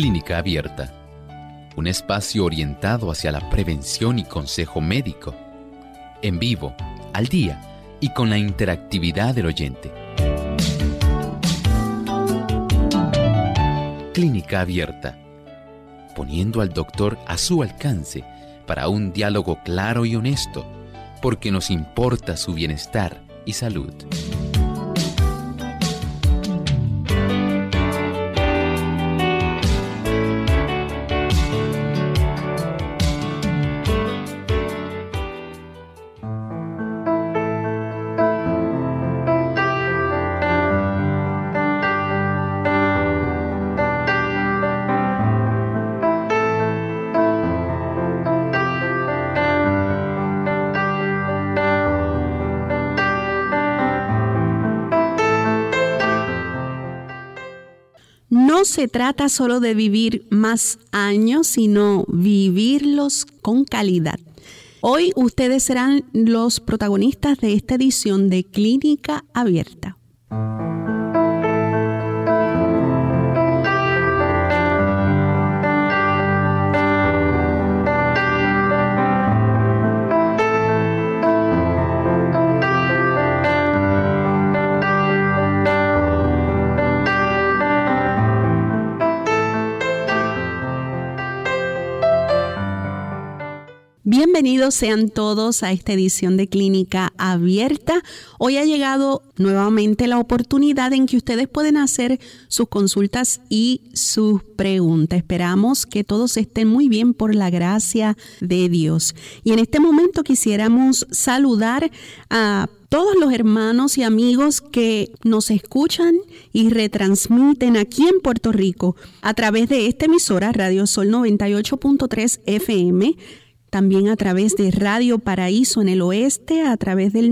Clínica Abierta, un espacio orientado hacia la prevención y consejo médico, en vivo, al día y con la interactividad del oyente. Clínica Abierta, poniendo al doctor a su alcance para un diálogo claro y honesto, porque nos importa su bienestar y salud. No se trata solo de vivir más años, sino vivirlos con calidad. Hoy ustedes serán los protagonistas de esta edición de Clínica Abierta. Bienvenidos sean todos a esta edición de Clínica Abierta. Hoy ha llegado nuevamente la oportunidad en que ustedes pueden hacer sus consultas y sus preguntas. Esperamos que todos estén muy bien por la gracia de Dios. Y en este momento quisiéramos saludar a todos los hermanos y amigos que nos escuchan y retransmiten aquí en Puerto Rico a través de esta emisora Radio Sol 98.3 FM. También a través de Radio Paraíso en el oeste, a través del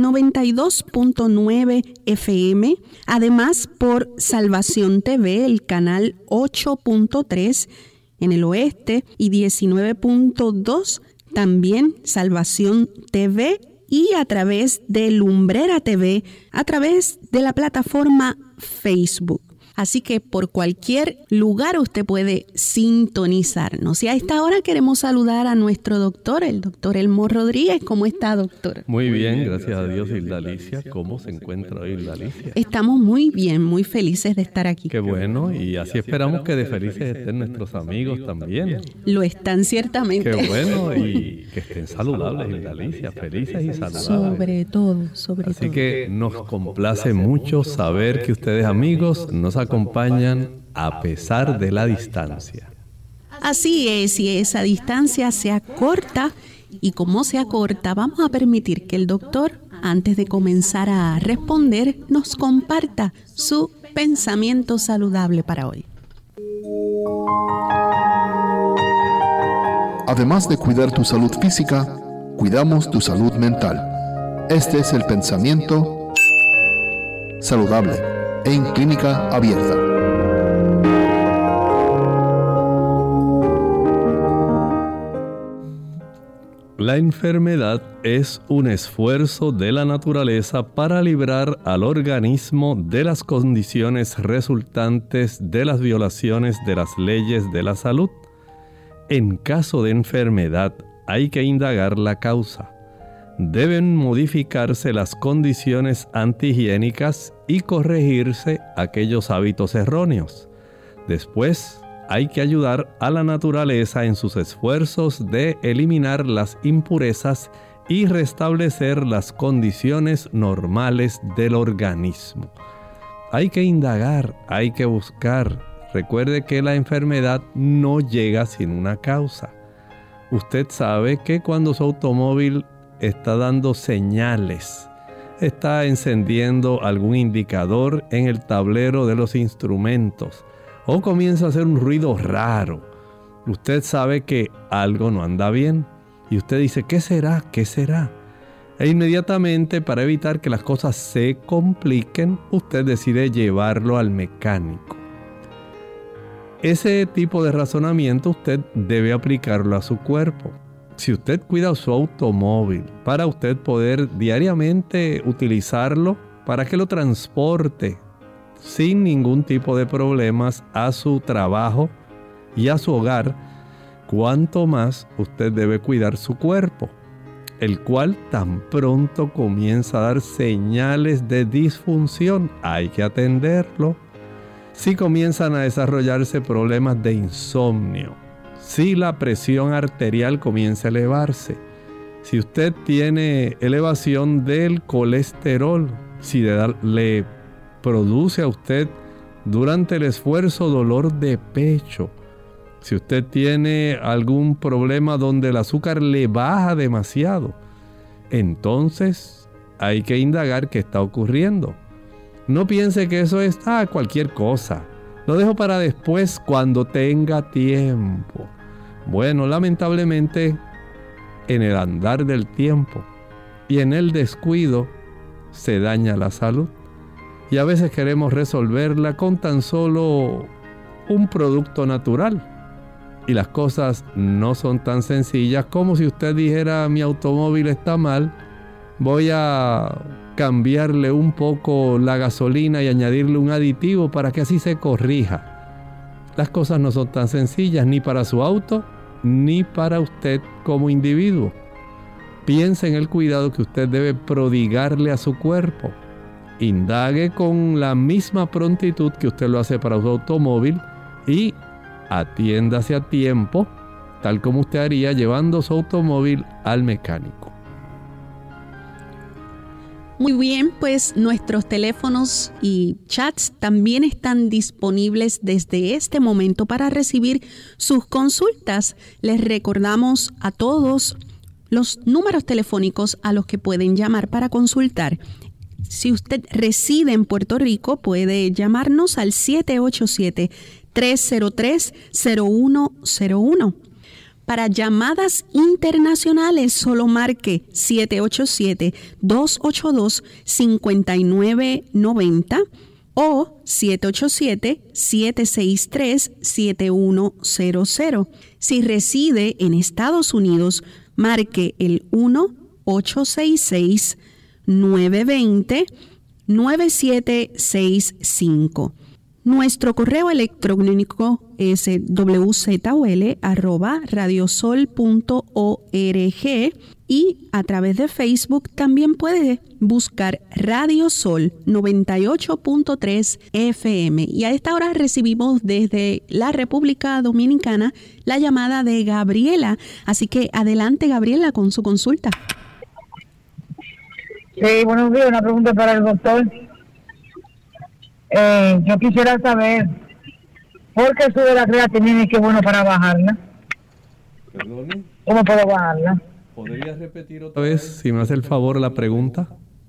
92.9 FM. Además, por Salvación TV, el canal 8.3 en el oeste y 19.2 también Salvación TV. Y a través de Lumbrera TV, a través de la plataforma Facebook. Así que por cualquier lugar usted puede sintonizarnos. Y a esta hora queremos saludar a nuestro doctor, el doctor Elmo Rodríguez. ¿Cómo está, doctor? Muy bien, gracias a Dios, Hilda Alicia. ¿Cómo se encuentra hoy, Hilda Alicia? Estamos muy bien, muy felices de estar aquí. Qué bueno, y así esperamos que de felices estén nuestros amigos también. Lo están ciertamente. Qué bueno, y que estén saludables, Hilda Alicia, felices y saludables. Sobre todo. Así que nos complace mucho saber que ustedes, amigos, nos acompañan a pesar de la distancia. Así es, y esa distancia se acorta, y como se acorta, vamos a permitir que el doctor, antes de comenzar a responder, nos comparta su pensamiento saludable para hoy. Además de cuidar tu salud física, cuidamos tu salud mental. Este es el pensamiento saludable en Clínica Abierta. La enfermedad es un esfuerzo de la naturaleza para librar al organismo de las condiciones resultantes de las violaciones de las leyes de la salud. En caso de enfermedad, hay que indagar la causa. Deben modificarse las condiciones antihigiénicas y corregirse aquellos hábitos erróneos. Después, hay que ayudar a la naturaleza en sus esfuerzos de eliminar las impurezas y restablecer las condiciones normales del organismo. Hay que indagar, hay que buscar. Recuerde que la enfermedad no llega sin una causa. Usted sabe que cuando su automóvil está dando señales, está encendiendo algún indicador en el tablero de los instrumentos, o comienza a hacer un ruido raro, usted sabe que algo no anda bien. Y usted dice, ¿qué será? ¿Qué será? E inmediatamente, para evitar que las cosas se compliquen, usted decide llevarlo al mecánico. Ese tipo de razonamiento usted debe aplicarlo a su cuerpo. Si usted cuida su automóvil para usted poder diariamente utilizarlo para que lo transporte sin ningún tipo de problemas a su trabajo, y a su hogar, cuánto más usted debe cuidar su cuerpo, el cual tan pronto comienza a dar señales de disfunción. Hay que atenderlo. Si comienzan a desarrollarse problemas de insomnio, si la presión arterial comienza a elevarse, si usted tiene elevación del colesterol, si le produce a usted durante el esfuerzo dolor de pecho, si usted tiene algún problema donde el azúcar le baja demasiado, entonces hay que indagar qué está ocurriendo. No piense que eso es cualquier cosa. Lo dejo para después cuando tenga tiempo. Bueno, lamentablemente, en el andar del tiempo y en el descuido se daña la salud. Y a veces queremos resolverla con tan solo un producto natural. Y las cosas no son tan sencillas como si usted dijera: mi automóvil está mal, voy a cambiarle un poco la gasolina y añadirle un aditivo para que así se corrija. Las cosas no son tan sencillas ni para su auto ni para usted como individuo. Piense en el cuidado que usted debe prodigarle a su cuerpo. Indague con la misma prontitud que usted lo hace para su automóvil y atiéndase a tiempo, tal como usted haría llevando su automóvil al mecánico. Muy bien, pues nuestros teléfonos y chats también están disponibles desde este momento para recibir sus consultas. Les recordamos a todos los números telefónicos a los que pueden llamar para consultar. Si usted reside en Puerto Rico, puede llamarnos al 787-303-0101. Para llamadas internacionales, solo marque 787-282-5990 o 787-763-7100. Si reside en Estados Unidos, marque el 1-866-920-9765. Nuestro correo electrónico es wzul@radiosol.org y a través de Facebook también puede buscar Radio Sol 98.3 FM. Y a esta hora recibimos desde la República Dominicana la llamada de Gabriela. Así que adelante, Gabriela, con su consulta. Sí, buenos días. Una pregunta para el doctor. Yo quisiera saber por qué sube la creatinina y qué bueno para bajarla. ¿Perdone? ¿Cómo puedo bajarla? ¿Podrías repetir otra vez, si me hace el favor, la pregunta?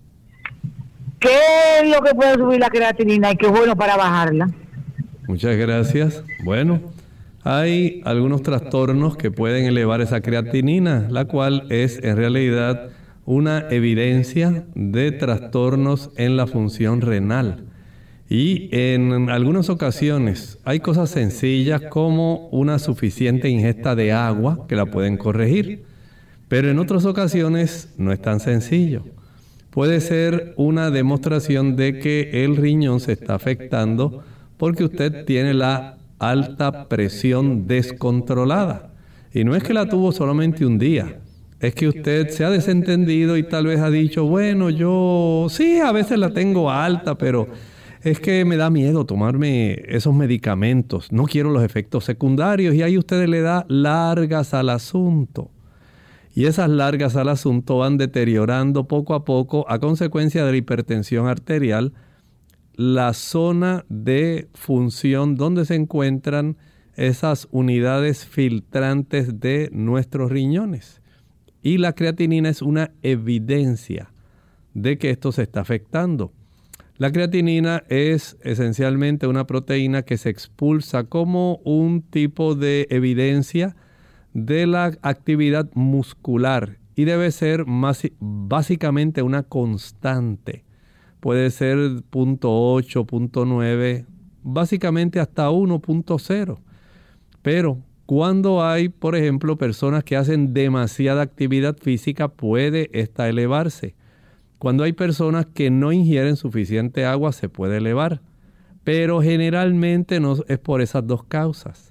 ¿Qué es lo que puede subir la creatinina y qué bueno para bajarla? Muchas gracias. Bueno, hay algunos trastornos que pueden elevar esa creatinina, la cual es en realidad una evidencia de trastornos en la función renal. Y en algunas ocasiones hay cosas sencillas como una suficiente ingesta de agua que la pueden corregir. Pero en otras ocasiones no es tan sencillo. Puede ser una demostración de que el riñón se está afectando porque usted tiene la alta presión descontrolada. Y no es que la tuvo solamente un día. Es que usted se ha desentendido y tal vez ha dicho, bueno, yo sí, a veces la tengo alta, pero es que me da miedo tomarme esos medicamentos. No quiero los efectos secundarios y ahí usted le da largas al asunto. Y esas largas al asunto van deteriorando poco a poco, a consecuencia de la hipertensión arterial, la zona de función donde se encuentran esas unidades filtrantes de nuestros riñones. Y la creatinina es una evidencia de que esto se está afectando. La creatinina es esencialmente una proteína que se expulsa como un tipo de evidencia de la actividad muscular y debe ser básicamente una constante. Puede ser 0.8, 0.9, básicamente hasta 1.0. Pero cuando hay, por ejemplo, personas que hacen demasiada actividad física, puede esta elevarse. Cuando hay personas que no ingieren suficiente agua, se puede elevar. Pero generalmente no es por esas dos causas.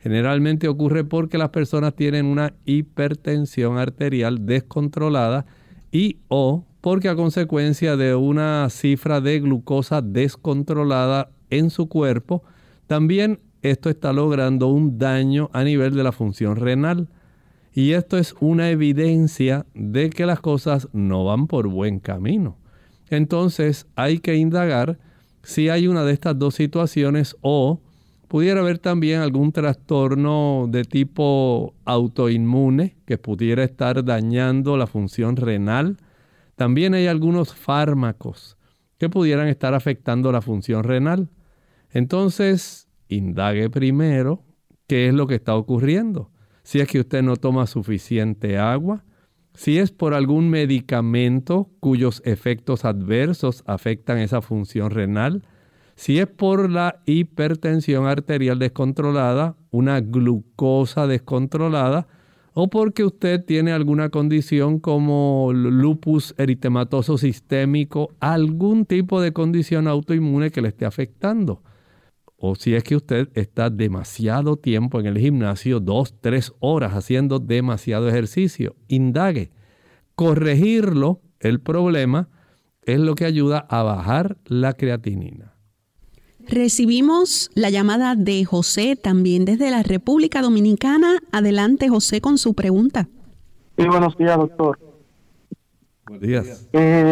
Generalmente ocurre porque las personas tienen una hipertensión arterial descontrolada y o porque a consecuencia de una cifra de glucosa descontrolada en su cuerpo, también esto está logrando un daño a nivel de la función renal. Y esto es una evidencia de que las cosas no van por buen camino. Entonces hay que indagar si hay una de estas dos situaciones o pudiera haber también algún trastorno de tipo autoinmune que pudiera estar dañando la función renal. También hay algunos fármacos que pudieran estar afectando la función renal. Entonces, indague primero qué es lo que está ocurriendo. Si es que usted no toma suficiente agua, si es por algún medicamento cuyos efectos adversos afectan esa función renal, si es por la hipertensión arterial descontrolada, una glucosa descontrolada, o porque usted tiene alguna condición como lupus eritematoso sistémico, algún tipo de condición autoinmune que le esté afectando. O si es que usted está demasiado tiempo en el gimnasio, 2-3 horas haciendo demasiado ejercicio, indague. Corregirlo, el problema, es lo que ayuda a bajar la creatinina. Recibimos la llamada de José, también desde la República Dominicana. Adelante, José, con su pregunta. Sí, buenos días, doctor. Buenos días.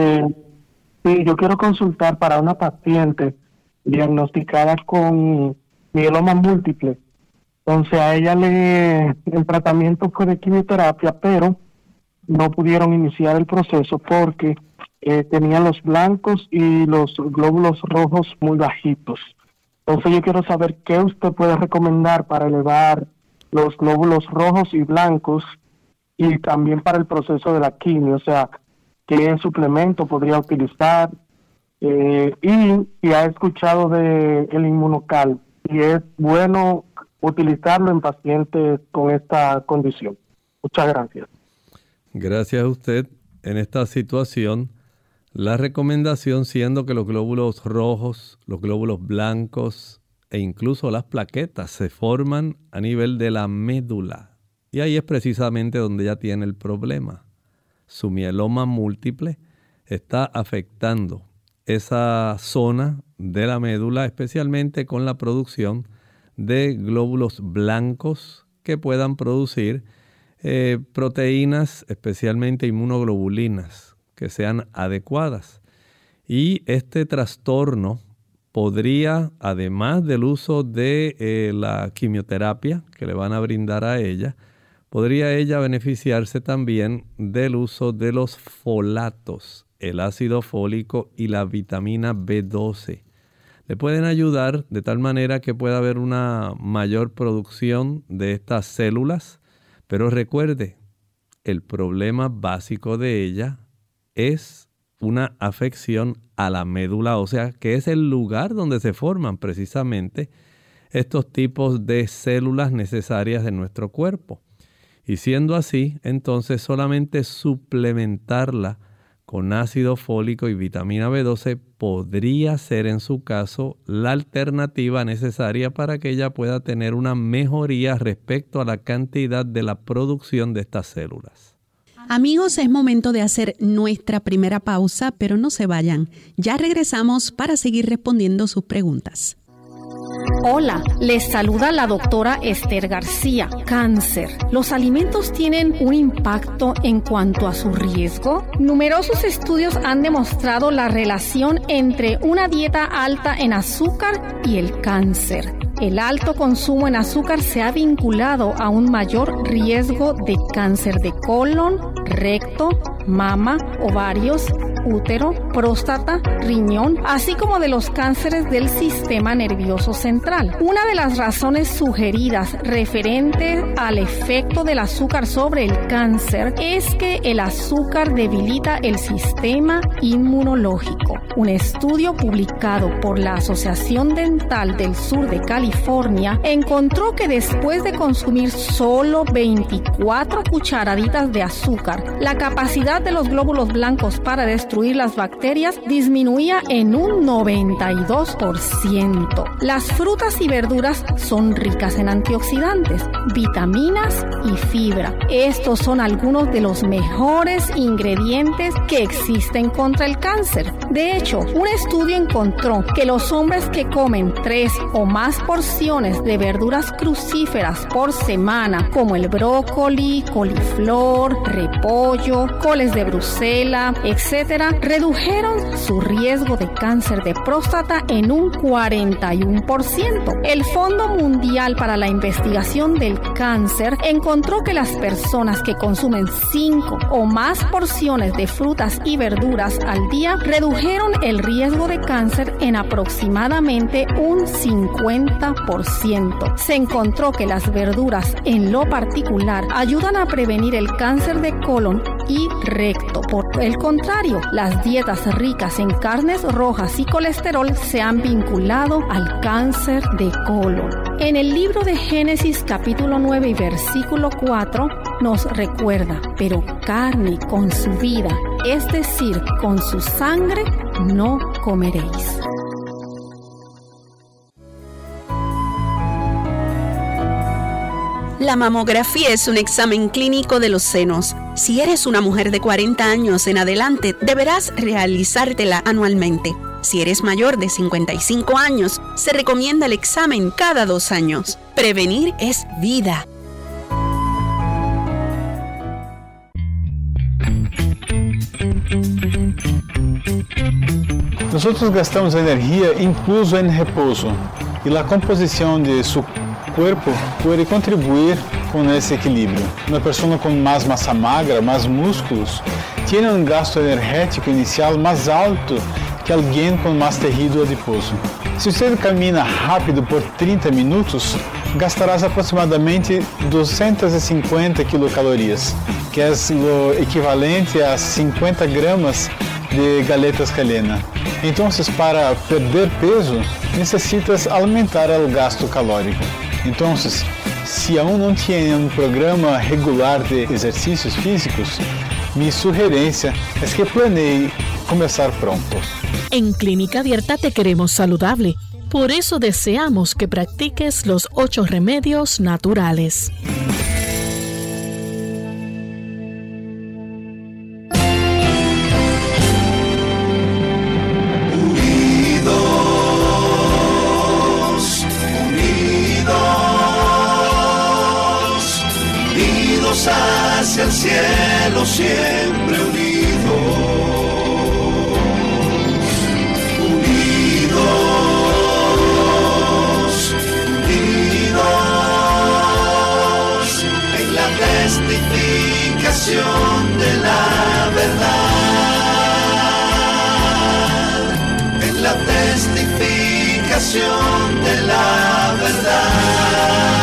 Sí, yo quiero consultar para una paciente diagnosticada con mieloma múltiple. Entonces a ella el tratamiento fue de quimioterapia, pero no pudieron iniciar el proceso porque tenía los blancos y los glóbulos rojos muy bajitos. Entonces yo quiero saber qué usted puede recomendar para elevar los glóbulos rojos y blancos y también para el proceso de la quimio, o sea, qué suplemento podría utilizar. Y ha escuchado de el Inmunocal y es bueno utilizarlo en pacientes con esta condición. Muchas gracias. Gracias a usted. En esta situación, la recomendación siendo que los glóbulos rojos, los glóbulos blancos e incluso las plaquetas se forman a nivel de la médula. Y ahí es precisamente donde ella tiene el problema. Su mieloma múltiple está afectando esa zona de la médula, especialmente con la producción de glóbulos blancos que puedan producir proteínas, especialmente inmunoglobulinas, que sean adecuadas. Y este trastorno podría, además del uso de la quimioterapia que le van a brindar a ella, podría ella beneficiarse también del uso de los folatos, el ácido fólico y la vitamina B12. Le pueden ayudar de tal manera que pueda haber una mayor producción de estas células, pero recuerde, el problema básico de ella es una afección a la médula ósea, que es el lugar donde se forman precisamente estos tipos de células necesarias de nuestro cuerpo. Y siendo así, entonces solamente suplementarla con ácido fólico y vitamina B12 podría ser en su caso la alternativa necesaria para que ella pueda tener una mejoría respecto a la cantidad de la producción de estas células. Amigos, es momento de hacer nuestra primera pausa, pero no se vayan. Ya regresamos para seguir respondiendo sus preguntas. Hola, les saluda la doctora Esther García. Cáncer. ¿Los alimentos tienen un impacto en cuanto a su riesgo? Numerosos estudios han demostrado la relación entre una dieta alta en azúcar y el cáncer. El alto consumo en azúcar se ha vinculado a un mayor riesgo de cáncer de colon, recto, mama, ovarios, útero, próstata, riñón, así como de los cánceres del sistema nervioso central. Una de las razones sugeridas referente al efecto del azúcar sobre el cáncer es que el azúcar debilita el sistema inmunológico. Un estudio publicado por la Asociación Dental del Sur de California encontró que después de consumir solo 24 cucharaditas de azúcar, la capacidad de los glóbulos blancos para destruir destruir las bacterias disminuía en un 92%. Las frutas y verduras son ricas en antioxidantes, vitaminas y fibra. Estos son algunos de los mejores ingredientes que existen contra el cáncer. De hecho, un estudio encontró que los hombres que comen 3 o más porciones de verduras crucíferas por semana, como el brócoli, coliflor, repollo, coles de Bruselas, etc., redujeron su riesgo de cáncer de próstata en un 41%. El Fondo Mundial para la Investigación del Cáncer encontró que las personas que consumen 5 o más porciones de frutas y verduras al día redujeron el riesgo de cáncer en aproximadamente un 50%. Se encontró que las verduras en lo particular ayudan a prevenir el cáncer de colon y recto. Por el contrario, las dietas ricas en carnes rojas y colesterol se han vinculado al cáncer de colon. En el libro de Génesis capítulo 9 y versículo 4 nos recuerda: pero carne con su vida, es decir, con su sangre, no comeréis. La mamografía es un examen clínico de los senos. Si eres una mujer de 40 años en adelante, deberás realizártela anualmente. Si eres mayor de 55 años, se recomienda el examen cada 2 años. Prevenir es vida. Nosotros gastamos energía incluso en reposo y la composición de su cuerpo puede contribuir con ese equilibrio. Una persona con más masa magra, más músculos, tiene un gasto energético inicial más alto que alguien con más tejido adiposo. Si usted camina rápido por 30 minutos, gastarás aproximadamente 250 kilocalorias, que es lo equivalente a 50 gramas de galletas Calena. Entonces, para perder peso, necesitas aumentar el gasto calórico. Entonces, si aún no tiene un programa regular de ejercicios físicos, mi sugerencia es que planee comenzar pronto. En Clínica Abierta te queremos saludable. Por eso deseamos que practiques los 8 remedios naturales. Hacia el cielo, siempre unidos, unidos, unidos, en la testificación de la verdad, en la testificación de la verdad.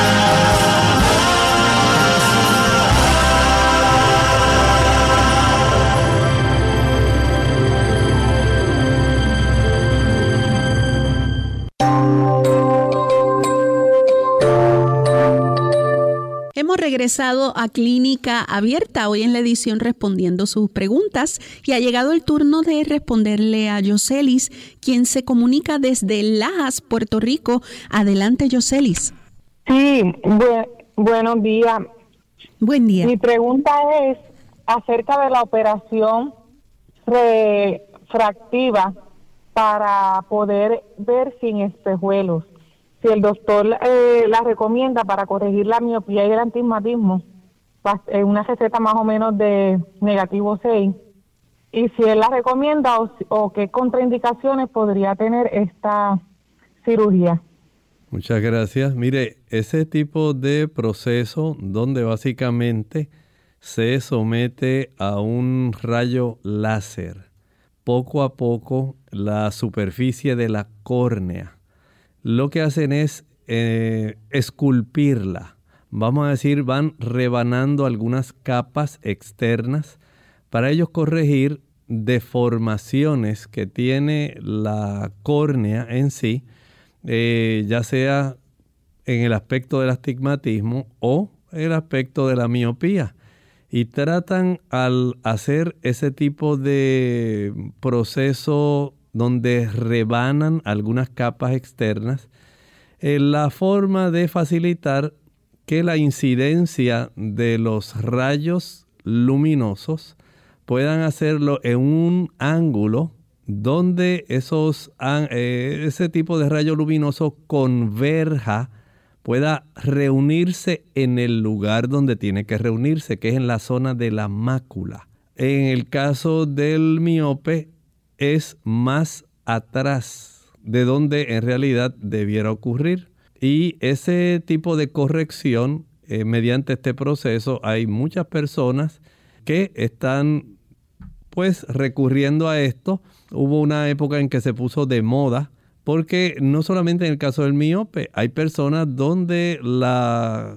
Hemos regresado a Clínica Abierta, hoy en la edición respondiendo sus preguntas, y ha llegado el turno de responderle a Yoselis, quien se comunica desde Lajas, Puerto Rico. Adelante, Yoselis. Sí, buenos días. Buen día. Mi pregunta es acerca de la operación refractiva para poder ver sin espejuelos. Si el doctor la recomienda para corregir la miopía y el astigmatismo, una receta más o menos de -6, y si él la recomienda o qué contraindicaciones podría tener esta cirugía. Muchas gracias. Mire, ese tipo de proceso donde básicamente se somete a un rayo láser, poco a poco la superficie de la córnea, lo que hacen es esculpirla. Vamos a decir, van rebanando algunas capas externas para ellos corregir deformaciones que tiene la córnea en sí, ya sea en el aspecto del astigmatismo o el aspecto de la miopía. y tratan al hacer ese tipo de proceso donde rebanan algunas capas externas, la forma de facilitar que la incidencia de los rayos luminosos puedan hacerlo en un ángulo donde ese tipo de rayo luminoso converja, pueda reunirse en el lugar donde tiene que reunirse, que es en la zona de la mácula. En el caso del miope es más atrás de donde en realidad debiera ocurrir. Y ese tipo de corrección, mediante este proceso, hay muchas personas que están pues recurriendo a esto. Hubo una época en que se puso de moda, porque no solamente en el caso del miope, hay personas donde la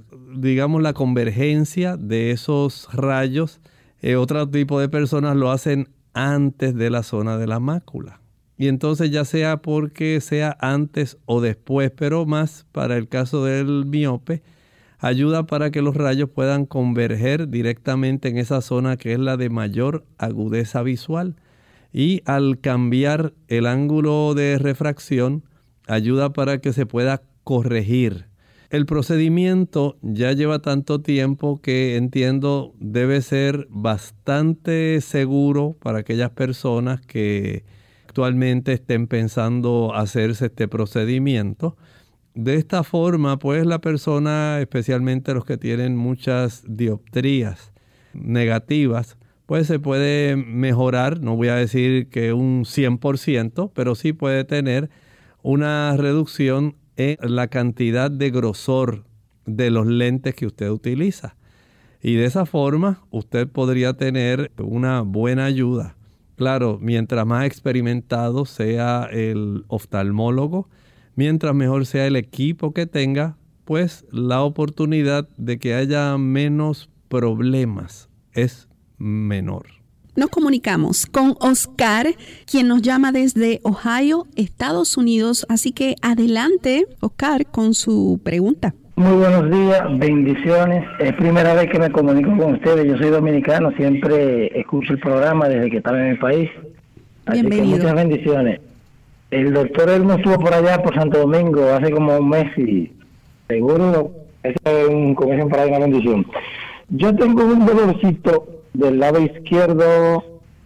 convergencia de esos rayos, otro tipo de personas lo hacen antes de la zona de la mácula. Y entonces ya sea porque sea antes o después, pero más para el caso del miope, ayuda para que los rayos puedan converger directamente en esa zona que es la de mayor agudeza visual. Y al cambiar el ángulo de refracción, ayuda para que se pueda corregir. El procedimiento ya lleva tanto tiempo que entiendo debe ser bastante seguro para aquellas personas que actualmente estén pensando hacerse este procedimiento. De esta forma, pues la persona, especialmente los que tienen muchas dioptrías negativas, pues se puede mejorar, no voy a decir que un 100%, pero sí puede tener una reducción en la cantidad de grosor de los lentes que usted utiliza. Y de esa forma usted podría tener una buena ayuda. Claro, mientras más experimentado sea el oftalmólogo, mientras mejor sea el equipo que tenga, pues la oportunidad de que haya menos problemas es menor. Nos comunicamos con Oscar, quien nos llama desde Ohio, Estados Unidos. Así que adelante, Oscar, con su pregunta. Muy buenos días, bendiciones. Es primera vez que me comunico con ustedes. Yo soy dominicano, siempre escucho el programa desde que estaba en mi país. Bienvenido. Así que muchas bendiciones. El doctor Elmo estuvo por allá, por Santo Domingo, hace como un mes y seguro eso es con eso para una bendición. Yo tengo un dolorcito del lado izquierdo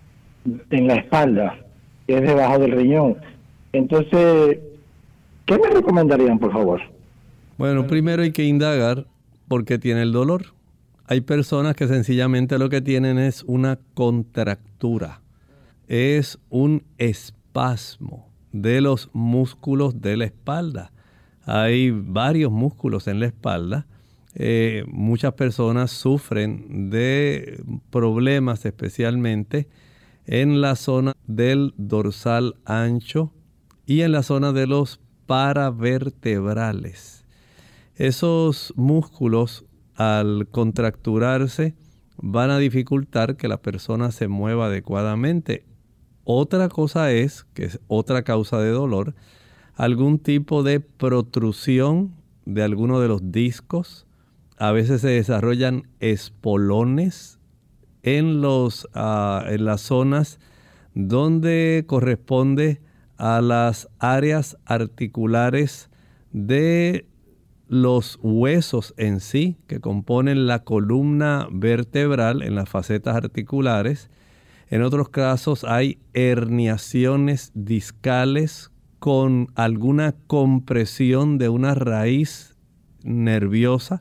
en la espalda, que es debajo del riñón. Entonces, ¿qué me recomendarían, por favor? Bueno, primero hay que indagar por qué tiene el dolor. Hay personas que sencillamente lo que tienen es una contractura, es un espasmo de los músculos de la espalda. Hay varios músculos en la espalda. Muchas personas sufren de problemas especialmente en la zona del dorsal ancho y en la zona de los paravertebrales. Esos músculos, al contracturarse, van a dificultar que la persona se mueva adecuadamente. Otra cosa es, que es otra causa de dolor, algún tipo de protrusión de alguno de los discos. A veces se desarrollan espolones en las zonas donde corresponde a las áreas articulares de los huesos en sí, que componen la columna vertebral en las facetas articulares. En otros casos hay herniaciones discales con alguna compresión de una raíz nerviosa.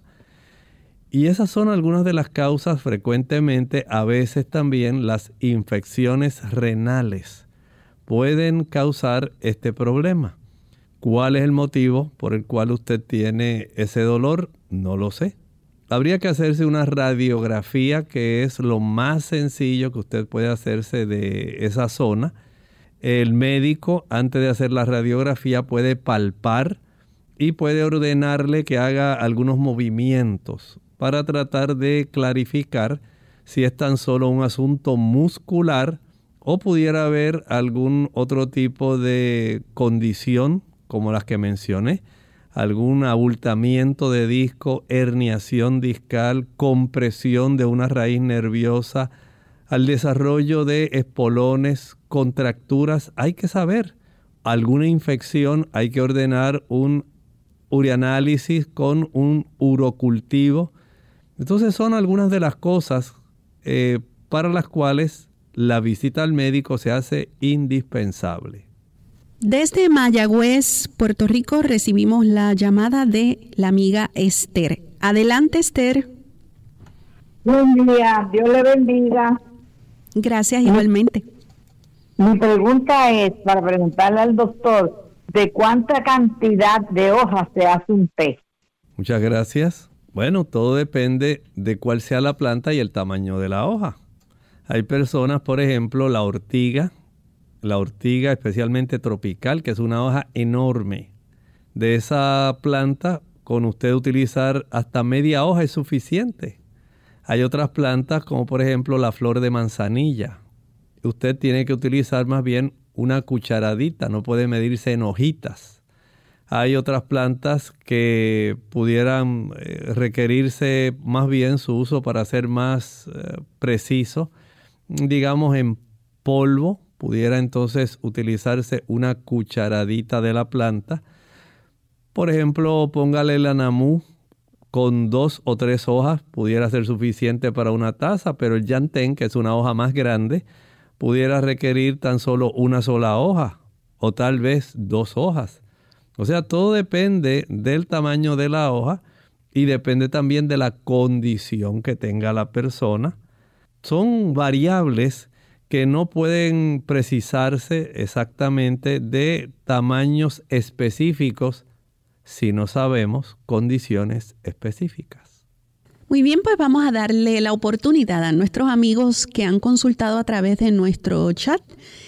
Y esas son algunas de las causas. Frecuentemente, a veces también las infecciones renales pueden causar este problema. ¿Cuál es el motivo por el cual usted tiene ese dolor? No lo sé. Habría que hacerse una radiografía, que es lo más sencillo que usted puede hacerse de esa zona. El médico, antes de hacer la radiografía, puede palpar y puede ordenarle que haga algunos movimientos para tratar de clarificar si es tan solo un asunto muscular o pudiera haber algún otro tipo de condición como las que mencioné. algún abultamiento de disco, herniación discal, compresión de una raíz nerviosa, al desarrollo de espolones, contracturas, hay que saber. Alguna infección, hay que ordenar un ureanálisis con un urocultivo. Entonces son algunas de las cosas para las cuales la visita al médico se hace indispensable. Desde Mayagüez, Puerto Rico, recibimos la llamada de la amiga Esther. Adelante, Esther. Buen día, Dios le bendiga. Gracias, igualmente. Mi pregunta es para preguntarle al doctor de cuánta cantidad de hojas se hace un té. Muchas gracias. Bueno, todo depende de cuál sea la planta y el tamaño de la hoja. Hay personas, por ejemplo, la ortiga especialmente tropical, que es una hoja enorme. De esa planta, con usted utilizar hasta media hoja es suficiente. Hay otras plantas, como por ejemplo la flor de manzanilla. Usted tiene que utilizar más bien una cucharadita, no puede medirse en hojitas. Hay otras plantas que pudieran requerirse más bien su uso para ser más preciso. Digamos en polvo, pudiera entonces utilizarse una cucharadita de la planta. Por ejemplo, póngale el anamú con 2 o 3 hojas, pudiera ser suficiente para una taza, pero el yantén, que es una hoja más grande, pudiera requerir tan solo una sola hoja o tal vez 2 hojas. O sea, todo depende del tamaño de la hoja y depende también de la condición que tenga la persona. Son variables que no pueden precisarse exactamente de tamaños específicos si no sabemos condiciones específicas. Muy bien, pues vamos a darle la oportunidad a nuestros amigos que han consultado a través de nuestro chat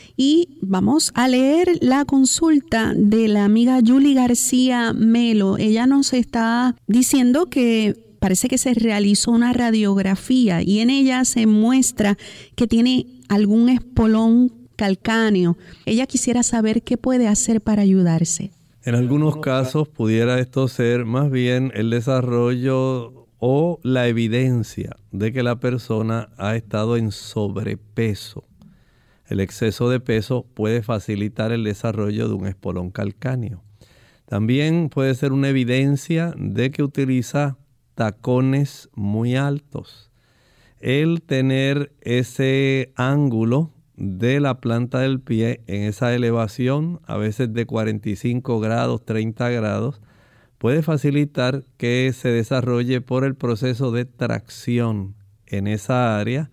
y vamos a leer la consulta de la amiga Julie García Melo. Ella nos está diciendo que parece que se realizó una radiografía y en ella se muestra que tiene algún espolón calcáneo. Ella quisiera saber qué puede hacer para ayudarse. En algunos casos pudiera esto ser más bien el desarrollo o la evidencia de que la persona ha estado en sobrepeso. El exceso de peso puede facilitar el desarrollo de un espolón calcáneo. También puede ser una evidencia de que utiliza tacones muy altos. El tener ese ángulo de la planta del pie en esa elevación, a veces de 45 grados, 30 grados, puede facilitar que se desarrolle por el proceso de tracción en esa área.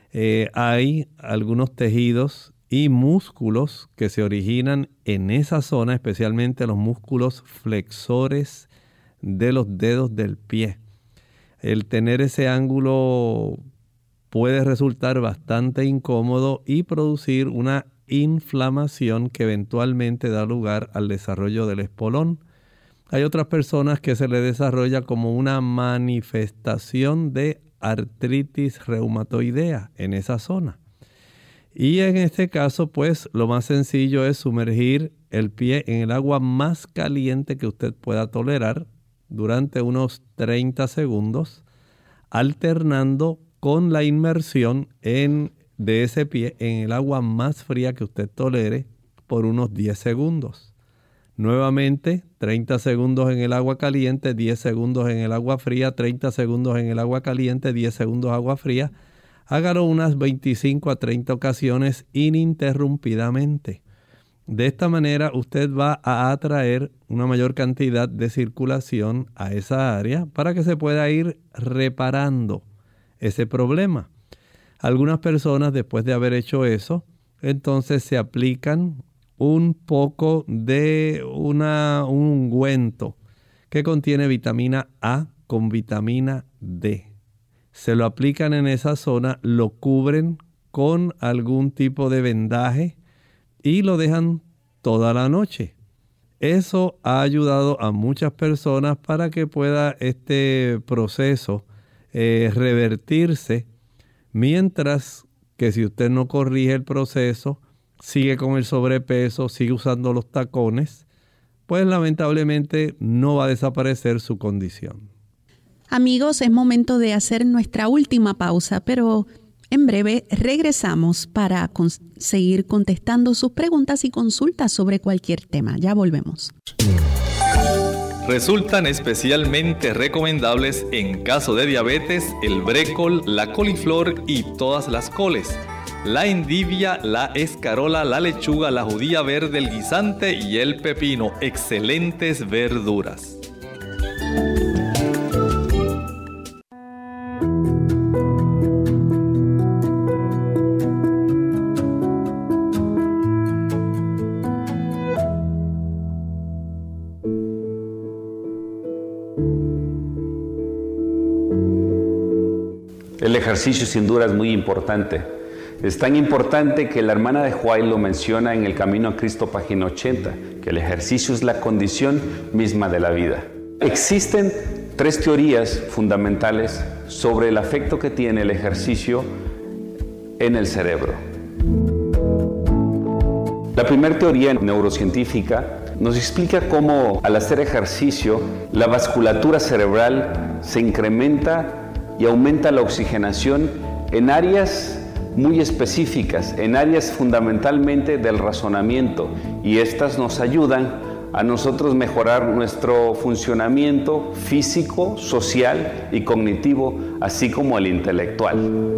Hay algunos tejidos y músculos que se originan en esa zona, especialmente los músculos flexores de los dedos del pie. El tener ese ángulo puede resultar bastante incómodo y producir una inflamación que eventualmente da lugar al desarrollo del espolón. Hay otras personas que se le desarrolla como una manifestación de artritis reumatoidea en esa zona. Y en este caso, pues, lo más sencillo es sumergir el pie en el agua más caliente que usted pueda tolerar durante unos 30 segundos, alternando con la inmersión de ese pie en el agua más fría que usted tolere por unos 10 segundos. Nuevamente, 30 segundos en el agua caliente, 10 segundos en el agua fría, 30 segundos en el agua caliente, 10 segundos agua fría. Hágalo unas 25 a 30 ocasiones ininterrumpidamente. De esta manera usted va a atraer una mayor cantidad de circulación a esa área para que se pueda ir reparando ese problema. Algunas personas, después de haber hecho eso, entonces se aplican un poco de un ungüento que contiene vitamina A con vitamina D. Se lo aplican en esa zona, lo cubren con algún tipo de vendaje y lo dejan toda la noche. Eso ha ayudado a muchas personas para que pueda este proceso revertirse, mientras que si usted no corrige el proceso, sigue con el sobrepeso, sigue usando los tacones, pues lamentablemente no va a desaparecer su condición. Amigos, es momento de hacer nuestra última pausa, pero en breve regresamos para seguir contestando sus preguntas y consultas sobre cualquier tema. Ya volvemos. Resultan especialmente recomendables en caso de diabetes el brécol, la coliflor y todas las coles, la endivia, la escarola, la lechuga, la judía verde, el guisante y el pepino. Excelentes verduras. El ejercicio sin duda es muy importante. Es tan importante que la hermana de White lo menciona en El Camino a Cristo, página 80, que el ejercicio es la condición misma de la vida. Existen 3 teorías fundamentales sobre el efecto que tiene el ejercicio en el cerebro. La primera teoría neurocientífica nos explica cómo al hacer ejercicio la vasculatura cerebral se incrementa y aumenta la oxigenación en áreas muy específicas, en áreas fundamentalmente del razonamiento, y estas nos ayudan a nosotros mejorar nuestro funcionamiento físico, social y cognitivo, así como el intelectual.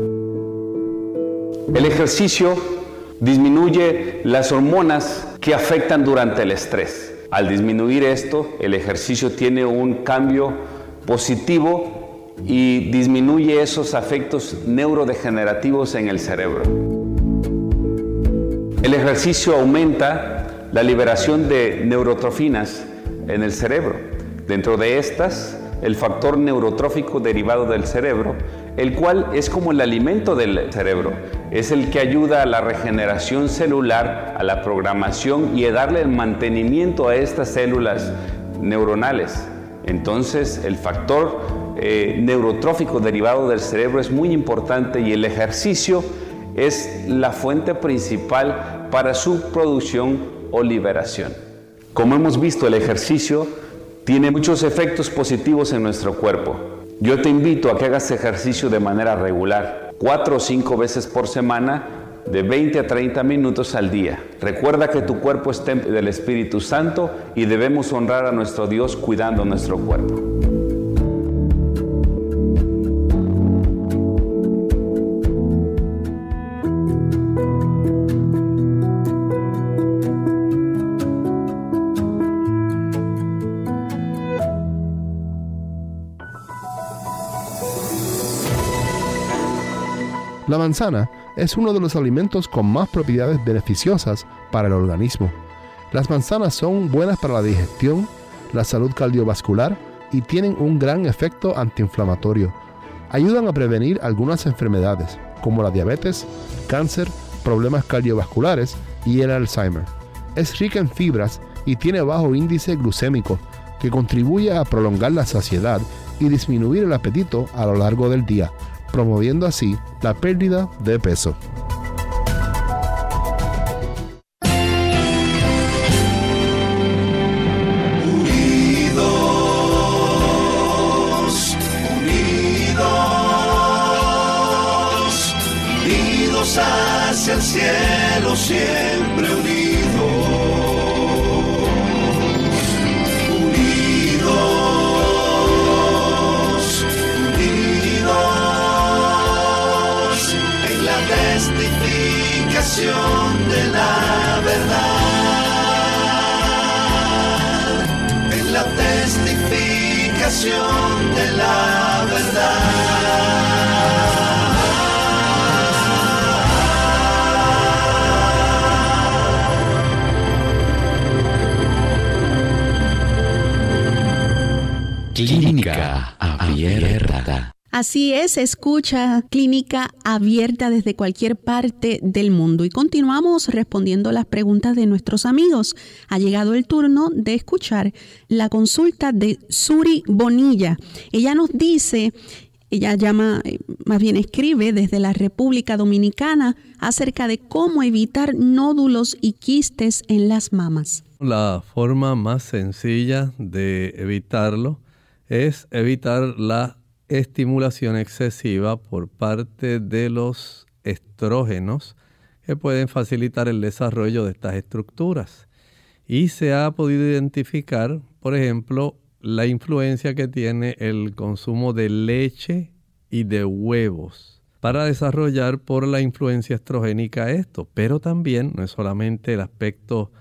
El ejercicio disminuye las hormonas que afectan durante el estrés. Al disminuir esto, el ejercicio tiene un cambio positivo y disminuye esos efectos neurodegenerativos en el cerebro. El ejercicio aumenta la liberación de neurotrofinas en el cerebro. Dentro de estas, el factor neurotrófico derivado del cerebro, el cual es como el alimento del cerebro, es el que ayuda a la regeneración celular, a la programación y a darle el mantenimiento a estas células neuronales. Entonces, el factor neurotrófico derivado del cerebro es muy importante y el ejercicio es la fuente principal para su producción o liberación. Como hemos visto, el ejercicio tiene muchos efectos positivos en nuestro cuerpo. Yo te invito a que hagas ejercicio de manera regular, 4 o 5 veces por semana, de 20 a 30 minutos al día. Recuerda que tu cuerpo es templo del Espíritu Santo y debemos honrar a nuestro Dios cuidando nuestro cuerpo. La manzana es uno de los alimentos con más propiedades beneficiosas para el organismo. Las manzanas son buenas para la digestión, la salud cardiovascular y tienen un gran efecto antiinflamatorio. Ayudan a prevenir algunas enfermedades como la diabetes, cáncer, problemas cardiovasculares y el Alzheimer. Es rica en fibras y tiene bajo índice glucémico, que contribuye a prolongar la saciedad y disminuir el apetito a lo largo del día, promoviendo así la pérdida de peso. Unidos hacia el cielo, siempre de la verdad, en la testificación de la verdad. Clínica Abierta. Así es, escucha Clínica Abierta desde cualquier parte del mundo. Y continuamos respondiendo las preguntas de nuestros amigos. Ha llegado el turno de escuchar la consulta de Suri Bonilla. Ella nos dice, ella escribe desde la República Dominicana acerca de cómo evitar nódulos y quistes en las mamas. La forma más sencilla de evitarlo es evitar la estimulación excesiva por parte de los estrógenos que pueden facilitar el desarrollo de estas estructuras. Y se ha podido identificar, por ejemplo, la influencia que tiene el consumo de leche y de huevos para desarrollar por la influencia estrogénica esto. Pero también no es solamente el aspecto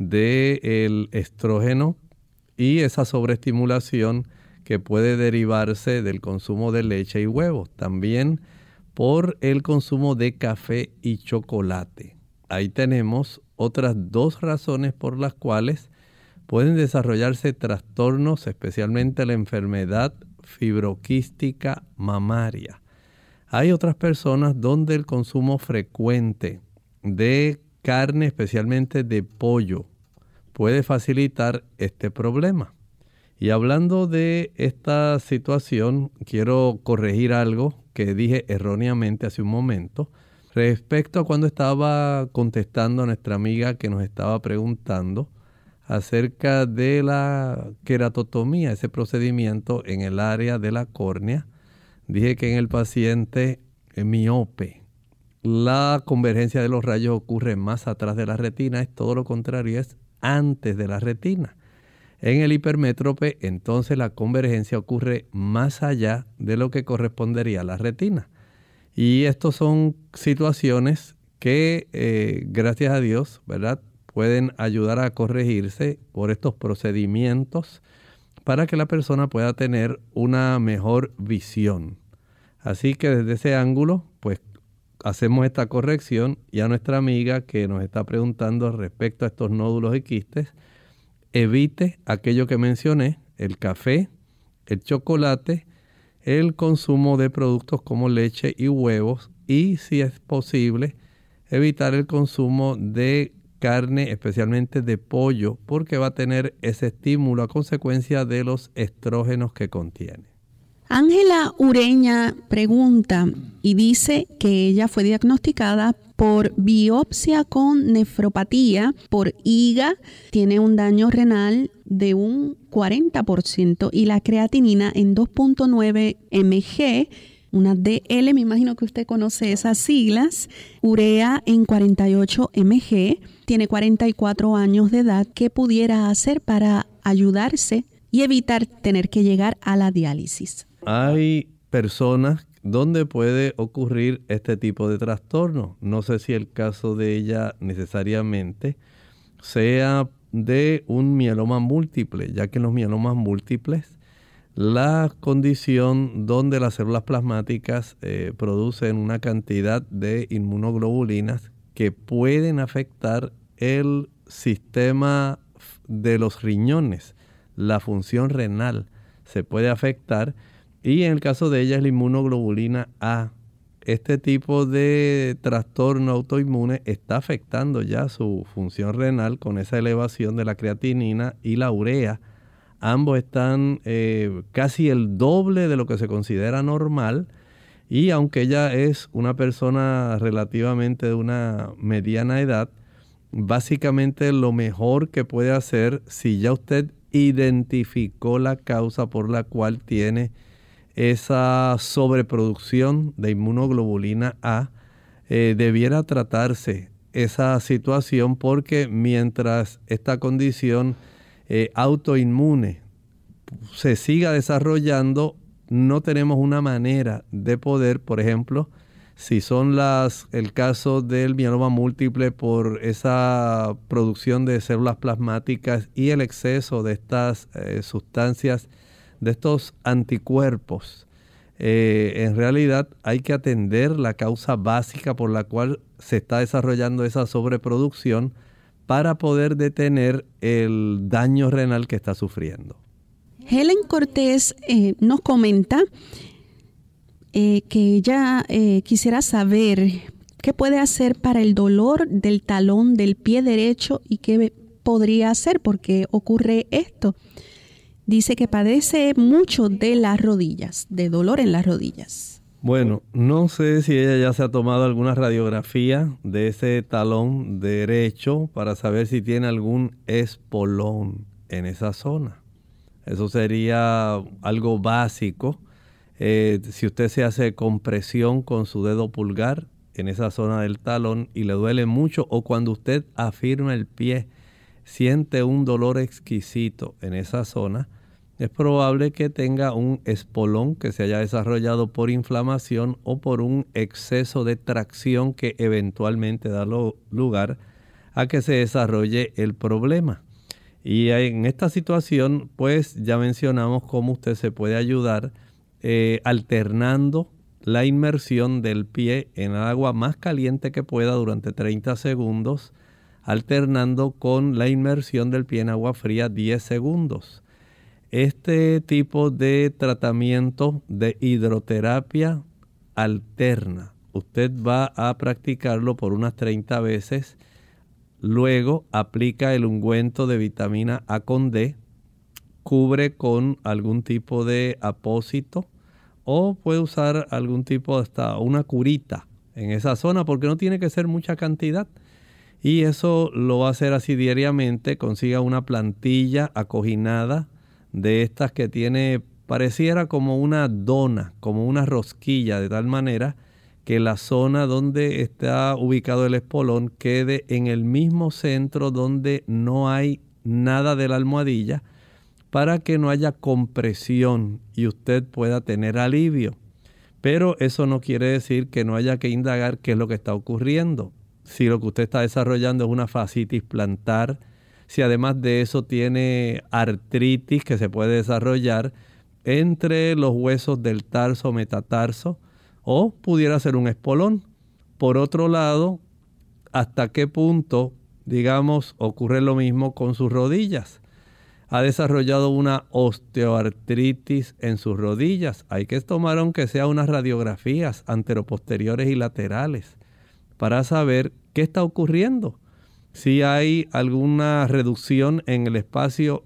del estrógeno y esa sobreestimulación que puede derivarse del consumo de leche y huevos, también por el consumo de café y chocolate. Ahí tenemos otras dos razones por las cuales pueden desarrollarse trastornos, especialmente la enfermedad fibroquística mamaria. Hay otras personas donde el consumo frecuente de carne, especialmente de pollo, puede facilitar este problema. Y hablando de esta situación, quiero corregir algo que dije erróneamente hace un momento respecto a cuando estaba contestando a nuestra amiga que nos estaba preguntando acerca de la queratotomía, ese procedimiento en el área de la córnea. Dije que en el paciente miope la convergencia de los rayos ocurre más atrás de la retina, es todo lo contrario, es antes de la retina. En el hipermétrope, entonces la convergencia ocurre más allá de lo que correspondería a la retina. Y estas son situaciones que, gracias a Dios, ¿verdad?, pueden ayudar a corregirse por estos procedimientos para que la persona pueda tener una mejor visión. Así que desde ese ángulo, pues hacemos esta corrección y a nuestra amiga que nos está preguntando respecto a estos nódulos y quistes, evite aquello que mencioné, el café, el chocolate, el consumo de productos como leche y huevos y, si es posible, evitar el consumo de carne, especialmente de pollo, porque va a tener ese estímulo a consecuencia de los estrógenos que contiene. Ángela Ureña pregunta y dice que ella fue diagnosticada por biopsia con nefropatía por IgA, tiene un daño renal de un 40% y la creatinina en 2.9 mg, una DL, me imagino que usted conoce esas siglas, urea en 48 mg, tiene 44 años de edad. ¿Qué pudiera hacer para ayudarse y evitar tener que llegar a la diálisis? Hay personas donde puede ocurrir este tipo de trastorno. No sé si el caso de ella necesariamente sea de un mieloma múltiple, ya que en los mielomas múltiples la condición donde las células plasmáticas producen una cantidad de inmunoglobulinas que pueden afectar el sistema de los riñones, la función renal se puede afectar. Y en el caso de ella es la inmunoglobulina A. Este tipo de trastorno autoinmune está afectando ya su función renal con esa elevación de la creatinina y la urea. Ambos están casi el doble de lo que se considera normal. Y aunque ella es una persona relativamente de una mediana edad, básicamente lo mejor que puede hacer, si ya usted identificó la causa por la cual tiene esa sobreproducción de inmunoglobulina A, debiera tratarse esa situación, porque mientras esta condición autoinmune se siga desarrollando, no tenemos una manera de poder, por ejemplo, si son el caso del mieloma múltiple por esa producción de células plasmáticas y el exceso de estas sustancias, de estos anticuerpos, en realidad hay que atender la causa básica por la cual se está desarrollando esa sobreproducción para poder detener el daño renal que está sufriendo. Helen Cortés nos comenta que ella quisiera saber qué puede hacer para el dolor del talón del pie derecho y qué podría hacer porque ocurre esto. Dice que padece mucho de las rodillas, de dolor en las rodillas. Bueno, no sé si ella ya se ha tomado alguna radiografía de ese talón derecho para saber si tiene algún espolón en esa zona. Eso sería algo básico. Si usted se hace compresión con su dedo pulgar en esa zona del talón y le duele mucho, o cuando usted afirma el pie, siente un dolor exquisito en esa zona, es probable que tenga un espolón que se haya desarrollado por inflamación o por un exceso de tracción que eventualmente da lugar a que se desarrolle el problema. Y en esta situación, pues ya mencionamos cómo usted se puede ayudar alternando la inmersión del pie en agua más caliente que pueda durante 30 segundos, alternando con la inmersión del pie en agua fría 10 segundos. Este tipo de tratamiento de hidroterapia alterna, usted va a practicarlo por unas 30 veces, luego aplica el ungüento de vitamina A con D, cubre con algún tipo de apósito o puede usar algún tipo hasta una curita en esa zona porque no tiene que ser mucha cantidad. Y eso lo va a hacer así diariamente. Consiga una plantilla acoginada de estas que tiene, pareciera como una dona, como una rosquilla, de tal manera que la zona donde está ubicado el espolón quede en el mismo centro donde no hay nada de la almohadilla, para que no haya compresión y usted pueda tener alivio. Pero eso no quiere decir que no haya que indagar qué es lo que está ocurriendo. Si lo que usted está desarrollando es una fascitis plantar, si además de eso tiene artritis que se puede desarrollar entre los huesos del tarso, metatarso, o pudiera ser un espolón. Por otro lado, ¿hasta qué punto, digamos, ocurre lo mismo con sus rodillas? Ha desarrollado una osteoartritis en sus rodillas. Hay que tomar aunque sea unas radiografías anteroposteriores y laterales para saber qué está ocurriendo. Si hay alguna reducción en el espacio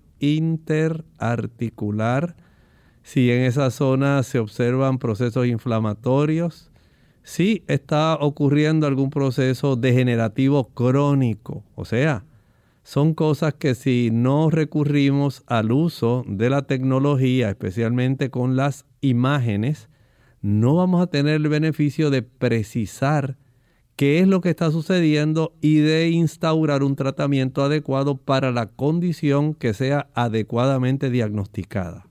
interarticular, si en esa zona se observan procesos inflamatorios, si está ocurriendo algún proceso degenerativo crónico. O sea, son cosas que si no recurrimos al uso de la tecnología, especialmente con las imágenes, no vamos a tener el beneficio de precisar qué es lo que está sucediendo y de instaurar un tratamiento adecuado para la condición que sea adecuadamente diagnosticada.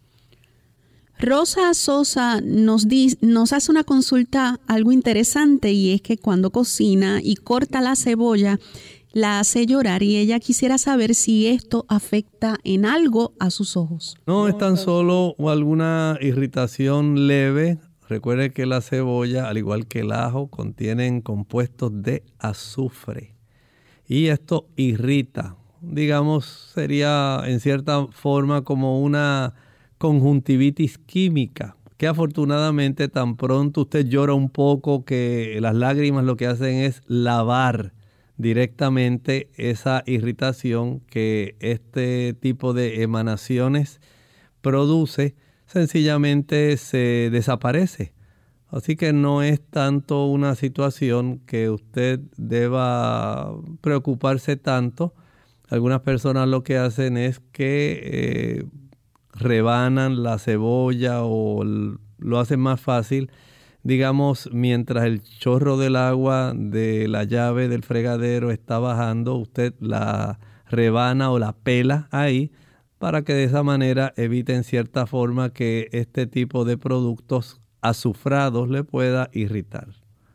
Rosa Sosa nos hace una consulta algo interesante, y es que cuando cocina y corta la cebolla la hace llorar, y ella quisiera saber si esto afecta en algo a sus ojos. No, es tan solo alguna irritación leve. Recuerde que la cebolla, al igual que el ajo, contienen compuestos de azufre. Y esto irrita. Digamos, sería en cierta forma como una conjuntivitis química, que afortunadamente tan pronto usted llora un poco, que las lágrimas lo que hacen es lavar directamente esa irritación que este tipo de emanaciones produce. Sencillamente se desaparece. Así que no es tanto una situación que usted deba preocuparse tanto. Algunas personas lo que hacen es que rebanan la cebolla o lo hacen más fácil. Digamos, mientras el chorro del agua de la llave del fregadero está bajando, usted la rebana o la pela ahí, para que de esa manera evite en cierta forma que este tipo de productos azufrados le pueda irritar.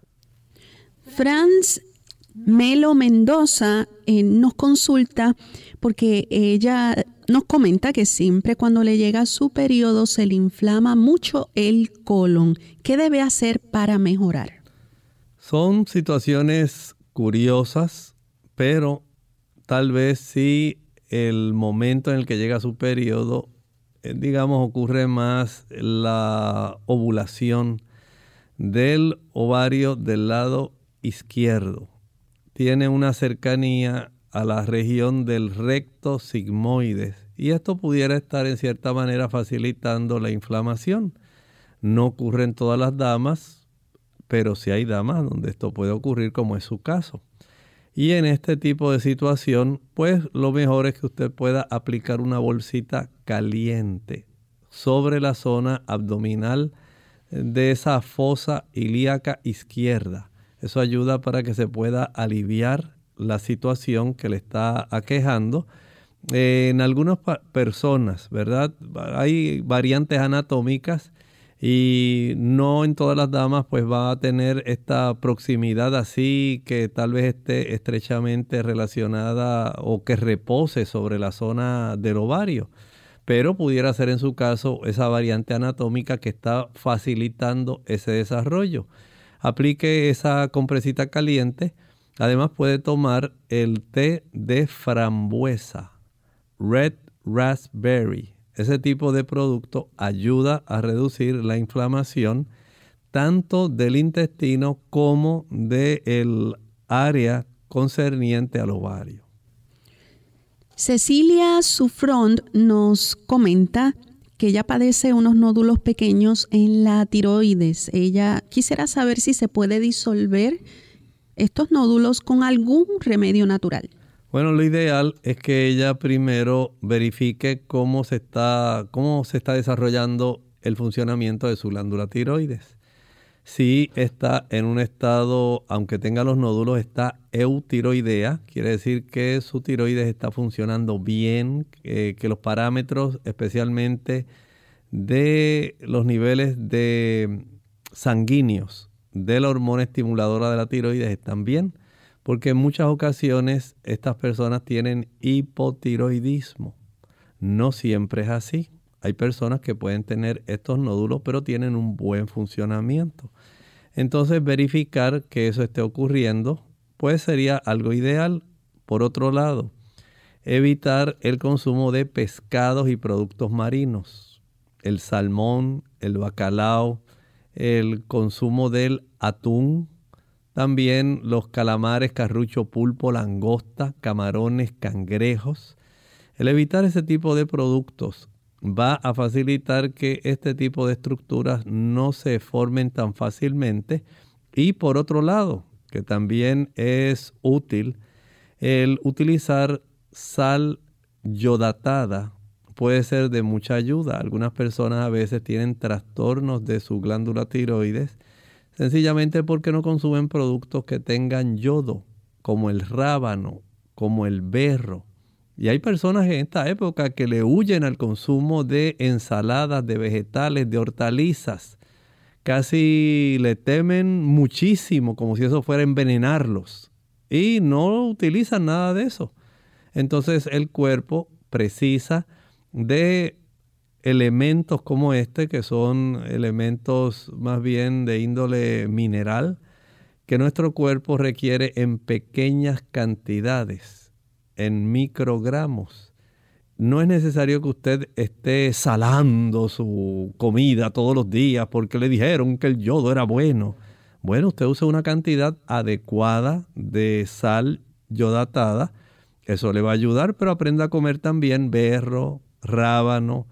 Franz Melo Mendoza nos consulta porque ella nos comenta que siempre cuando le llega su periodo se le inflama mucho el colon. ¿Qué debe hacer para mejorar? Son situaciones curiosas, pero tal vez sí el momento en el que llega su periodo, digamos, ocurre más la ovulación del ovario del lado izquierdo. Tiene una cercanía a la región del recto sigmoides y esto pudiera estar en cierta manera facilitando la inflamación. No ocurre en todas las damas, pero sí hay damas donde esto puede ocurrir, como es su caso. Y en este tipo de situación, pues lo mejor es que usted pueda aplicar una bolsita caliente sobre la zona abdominal de esa fosa ilíaca izquierda. Eso ayuda para que se pueda aliviar la situación que le está aquejando. En algunas personas, ¿verdad? Hay variantes anatómicas y no en todas las damas pues va a tener esta proximidad así que tal vez esté estrechamente relacionada o que repose sobre la zona del ovario. Pero pudiera ser en su caso esa variante anatómica que está facilitando ese desarrollo. Aplique esa compresita caliente. Además puede tomar el té de frambuesa, Red Raspberry. Ese tipo de producto ayuda a reducir la inflamación tanto del intestino como del área concerniente al ovario. Cecilia Sufront nos comenta que ella padece unos nódulos pequeños en la tiroides. Ella quisiera saber si se puede disolver estos nódulos con algún remedio natural. Bueno, lo ideal es que ella primero verifique cómo se está desarrollando el funcionamiento de su glándula tiroides. Si está en un estado, aunque tenga los nódulos, está eutiroidea, quiere decir que su tiroides está funcionando bien, que los parámetros, especialmente de los niveles de sanguíneos de la hormona estimuladora de la tiroides están bien, porque en muchas ocasiones estas personas tienen hipotiroidismo. No siempre es así. Hay personas que pueden tener estos nódulos, pero tienen un buen funcionamiento. Entonces, verificar que eso esté ocurriendo, pues sería algo ideal. Por otro lado, evitar el consumo de pescados y productos marinos. El salmón, el bacalao, el consumo del atún, también los calamares, carrucho, pulpo, langosta, camarones, cangrejos. El evitar ese tipo de productos va a facilitar que este tipo de estructuras no se formen tan fácilmente. Y por otro lado, que también es útil, el utilizar sal yodatada puede ser de mucha ayuda. Algunas personas a veces tienen trastornos de su glándula tiroides, sencillamente porque no consumen productos que tengan yodo, como el rábano, como el berro. Y hay personas en esta época que le huyen al consumo de ensaladas, de vegetales, de hortalizas. Casi le temen muchísimo, como si eso fuera a envenenarlos. Y no utilizan nada de eso. Entonces el cuerpo precisa de elementos como este, que son elementos más bien de índole mineral, que nuestro cuerpo requiere en pequeñas cantidades, en microgramos. No es necesario que usted esté salando su comida todos los días porque le dijeron que el yodo era bueno. Bueno, usted usa una cantidad adecuada de sal yodatada. Eso le va a ayudar, pero aprenda a comer también berro, rábano,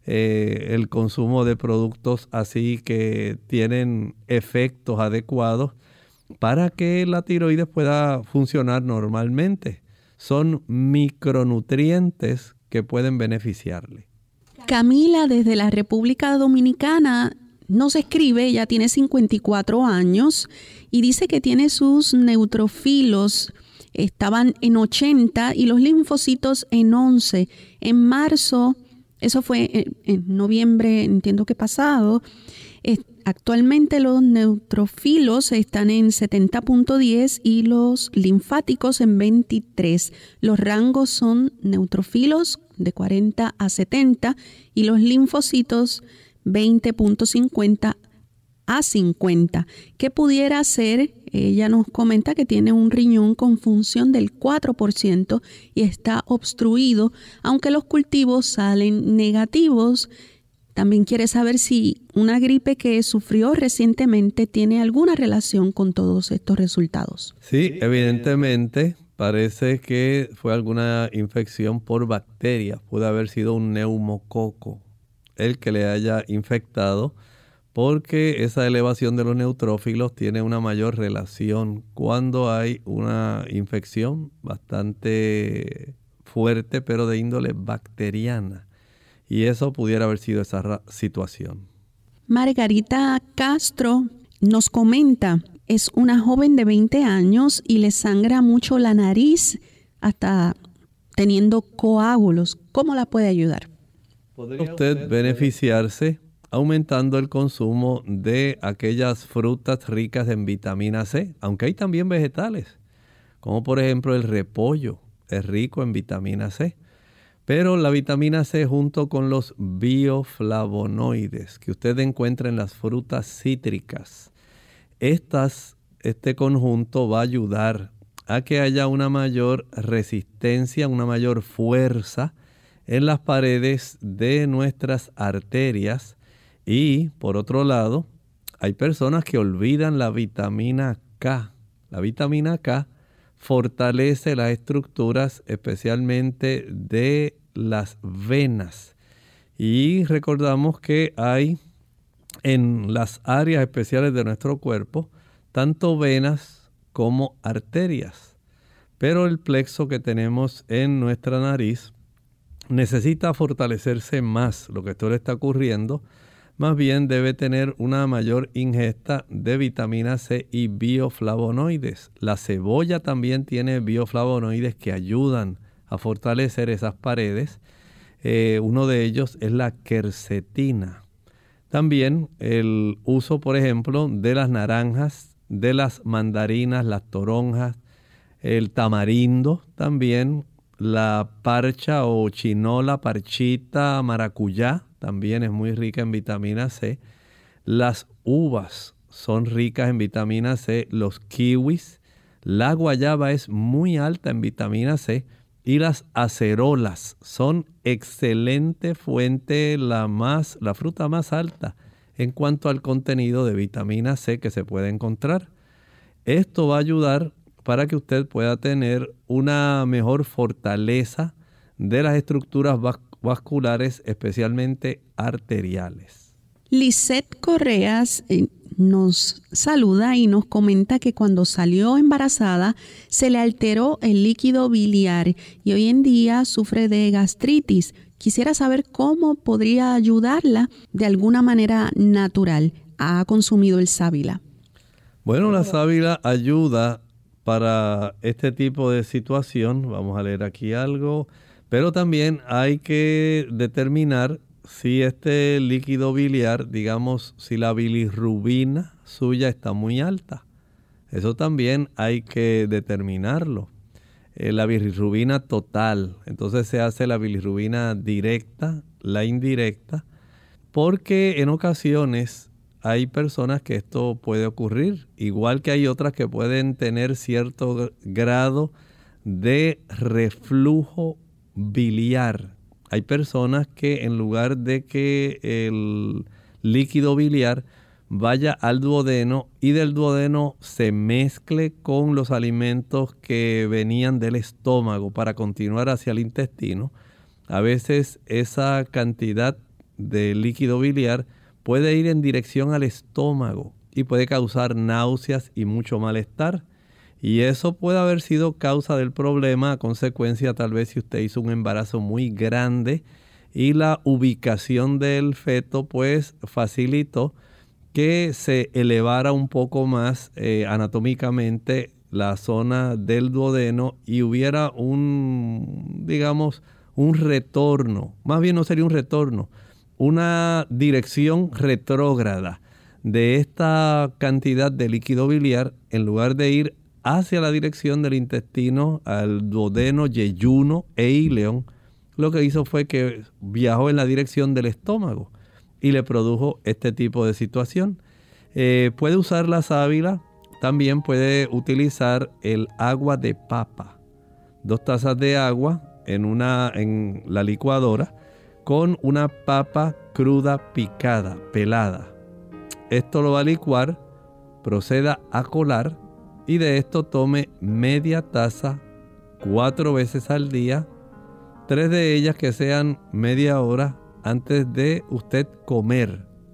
el consumo de productos así que tienen efectos adecuados para que la tiroides pueda funcionar normalmente. Son micronutrientes que pueden beneficiarle. Camila, desde la República Dominicana, nos escribe, ella tiene 54 años y dice que tiene sus neutrofilos, estaban en 80 y los linfocitos en 11. En marzo, eso fue en noviembre, entiendo que pasado, actualmente los neutrofilos están en 70.10 y los linfáticos en 23. Los rangos son neutrofilos de 40 a 70 y los linfocitos 20.50 a 50. ¿Qué pudiera hacer? Ella nos comenta que tiene un riñón con función del 4% y está obstruido, aunque los cultivos salen negativos. También quiere saber si una gripe que sufrió recientemente tiene alguna relación con todos estos resultados. Sí, evidentemente parece que fue alguna infección por bacterias. Puede haber sido un neumococo el que le haya infectado, porque esa elevación de los neutrófilos tiene una mayor relación cuando hay una infección bastante fuerte, pero de índole bacteriana. Y eso pudiera haber sido esa situación. Margarita Castro nos comenta, es una joven de 20 años y le sangra mucho la nariz, hasta teniendo coágulos. ¿Cómo la puede ayudar? ¿Podría usted beneficiarse aumentando el consumo de aquellas frutas ricas en vitamina C? Aunque hay también vegetales, como por ejemplo el repollo, es rico en vitamina C. Pero la vitamina C junto con los bioflavonoides que usted encuentra en las frutas cítricas, este conjunto va a ayudar a que haya una mayor resistencia, una mayor fuerza en las paredes de nuestras arterias. Y por otro lado, hay personas que olvidan la vitamina K. La vitamina K fortalece las estructuras especialmente de las venas. Y recordamos que hay en las áreas especiales de nuestro cuerpo tanto venas como arterias. Pero el plexo que tenemos en nuestra nariz necesita fortalecerse más. Lo que esto le está ocurriendo, más bien debe tener una mayor ingesta de vitamina C y bioflavonoides. La cebolla también tiene bioflavonoides que ayudan a fortalecer esas paredes. Uno de ellos es la quercetina. También el uso, por ejemplo, de las naranjas, de las mandarinas, las toronjas, el tamarindo, también la parcha o chinola, parchita, maracuyá, también es muy rica en vitamina C. Las uvas son ricas en vitamina C, los kiwis, la guayaba es muy alta en vitamina C y las acerolas son excelente fuente, la fruta más alta en cuanto al contenido de vitamina C que se puede encontrar. Esto va a ayudar para que usted pueda tener una mejor fortaleza de las estructuras vasculares, especialmente arteriales. Lisette Correas nos saluda y nos comenta que cuando salió embarazada se le alteró el líquido biliar y hoy en día sufre de gastritis. Quisiera saber cómo podría ayudarla de alguna manera natural. ¿Ha consumido el sábila? Bueno, la sábila ayuda para este tipo de situación. Vamos a leer aquí algo. Pero también hay que determinar si este líquido biliar, digamos, si la bilirrubina suya está muy alta. Eso también hay que determinarlo. La bilirrubina total. Entonces se hace la bilirrubina directa, la indirecta, porque en ocasiones hay personas que esto puede ocurrir, igual que hay otras que pueden tener cierto grado de reflujo biliar. Hay personas que en lugar de que el líquido biliar vaya al duodeno y del duodeno se mezcle con los alimentos que venían del estómago para continuar hacia el intestino, a veces esa cantidad de líquido biliar puede ir en dirección al estómago y puede causar náuseas y mucho malestar. Y eso puede haber sido causa del problema, a consecuencia tal vez si usted hizo un embarazo muy grande y la ubicación del feto pues facilitó que se elevara un poco más anatómicamente la zona del duodeno y hubiera un retorno, más bien no sería un retorno, una dirección retrógrada de esta cantidad de líquido biliar en lugar de ir hacia la dirección del intestino, al duodeno, yeyuno e íleon, lo que hizo fue que viajó en la dirección del estómago y le produjo este tipo de situación. Puede usar la sábila, también puede utilizar el agua de papa. 2 tazas de agua en la licuadora con una papa cruda picada, pelada. Esto lo va a licuar, proceda a colar y de esto tome media taza 4 veces al día, 3 de ellas que sean media hora antes de usted comer.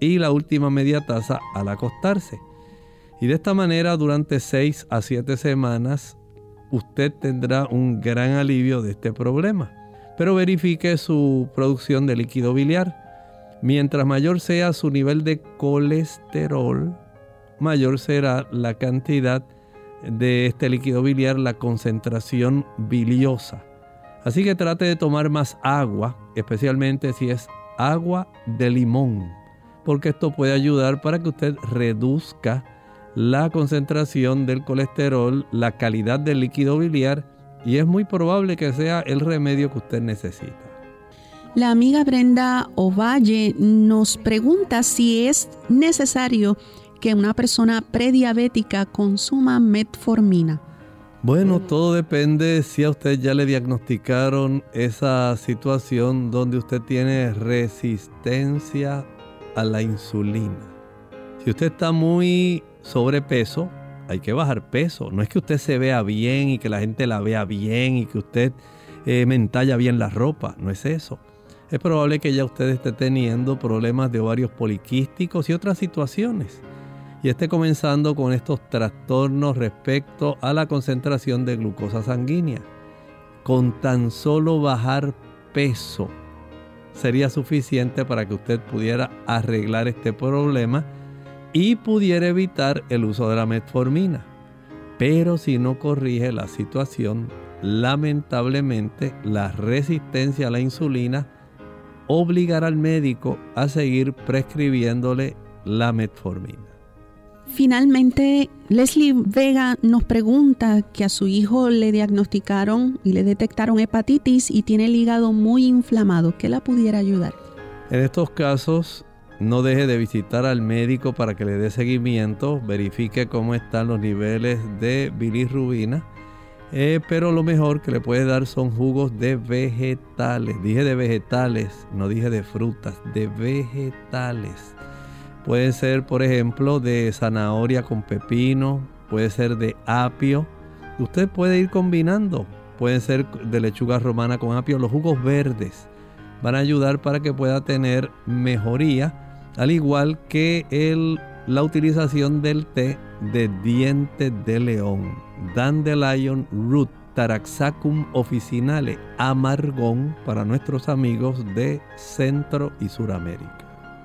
y la última media taza al acostarse. Y de esta manera, durante 6 a 7 semanas, usted tendrá un gran alivio de este problema. Pero verifique su producción de líquido biliar. Mientras mayor sea su nivel de colesterol, mayor será la cantidad de este líquido biliar, la concentración biliosa. Así que trate de tomar más agua, especialmente si es agua de limón, porque esto puede ayudar para que usted reduzca la concentración del colesterol, la calidad del líquido biliar, y es muy probable que sea el remedio que usted necesita. La amiga Brenda Ovalle nos pregunta si es necesario que una persona prediabética consuma metformina. Bueno, todo depende si a usted ya le diagnosticaron esa situación donde usted tiene resistencia a la insulina. Si usted está muy sobrepeso, hay que bajar peso. No es que usted se vea bien y que la gente la vea bien y que usted me entalla bien la ropa. No es eso. Es probable que ya usted esté teniendo problemas de ovarios poliquísticos y otras situaciones. Y esté comenzando con estos trastornos respecto a la concentración de glucosa sanguínea. Con tan solo bajar peso sería suficiente para que usted pudiera arreglar este problema y pudiera evitar el uso de la metformina. Pero si no corrige la situación, lamentablemente la resistencia a la insulina obligará al médico a seguir prescribiéndole la metformina. Finalmente, Leslie Vega nos pregunta que a su hijo le diagnosticaron y le detectaron hepatitis y tiene el hígado muy inflamado. ¿Qué la pudiera ayudar? En estos casos, no deje de visitar al médico para que le dé seguimiento, verifique cómo están los niveles de bilirrubina, pero lo mejor que le puede dar son jugos de vegetales. Dije de vegetales, no dije de frutas, de vegetales. Pueden ser, por ejemplo, de zanahoria con pepino, puede ser de apio. Usted puede ir combinando, pueden ser de lechuga romana con apio. Los jugos verdes van a ayudar para que pueda tener mejoría, al igual que la utilización del té de diente de león, Dandelion root, Taraxacum officinale, amargón para nuestros amigos de Centro y Suramérica.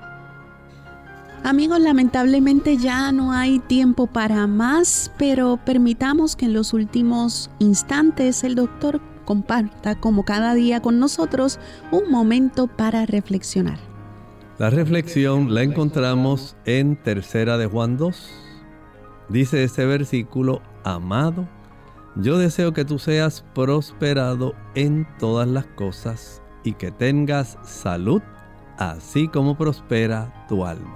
Amigos, lamentablemente ya no hay tiempo para más, pero permitamos que en los últimos instantes el doctor comparta, como cada día con nosotros, un momento para reflexionar. La reflexión la encontramos en 3 de Juan 2. Dice este versículo: amado, yo deseo que tú seas prosperado en todas las cosas y que tengas salud, así como prospera tu alma.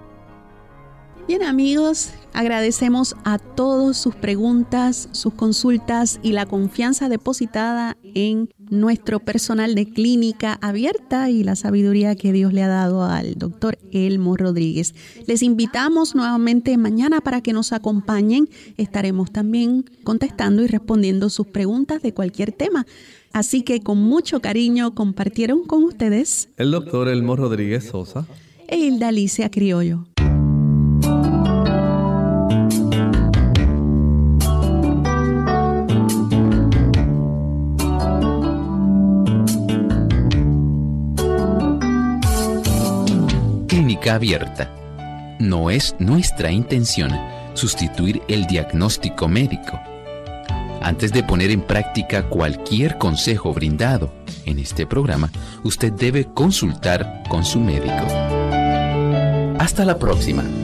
Bien, amigos, agradecemos a todos sus preguntas, sus consultas y la confianza depositada en nuestro personal de Clínica Abierta y la sabiduría que Dios le ha dado al doctor Elmo Rodríguez. Les invitamos nuevamente mañana para que nos acompañen. Estaremos también contestando y respondiendo sus preguntas de cualquier tema. Así que con mucho cariño compartieron con ustedes el doctor Elmo Rodríguez Sosa e Hilda Alicia Criollo. Clínica Abierta. No es nuestra intención sustituir el diagnóstico médico. Antes de poner en práctica cualquier consejo brindado en este programa, usted debe consultar con su médico. Hasta la próxima.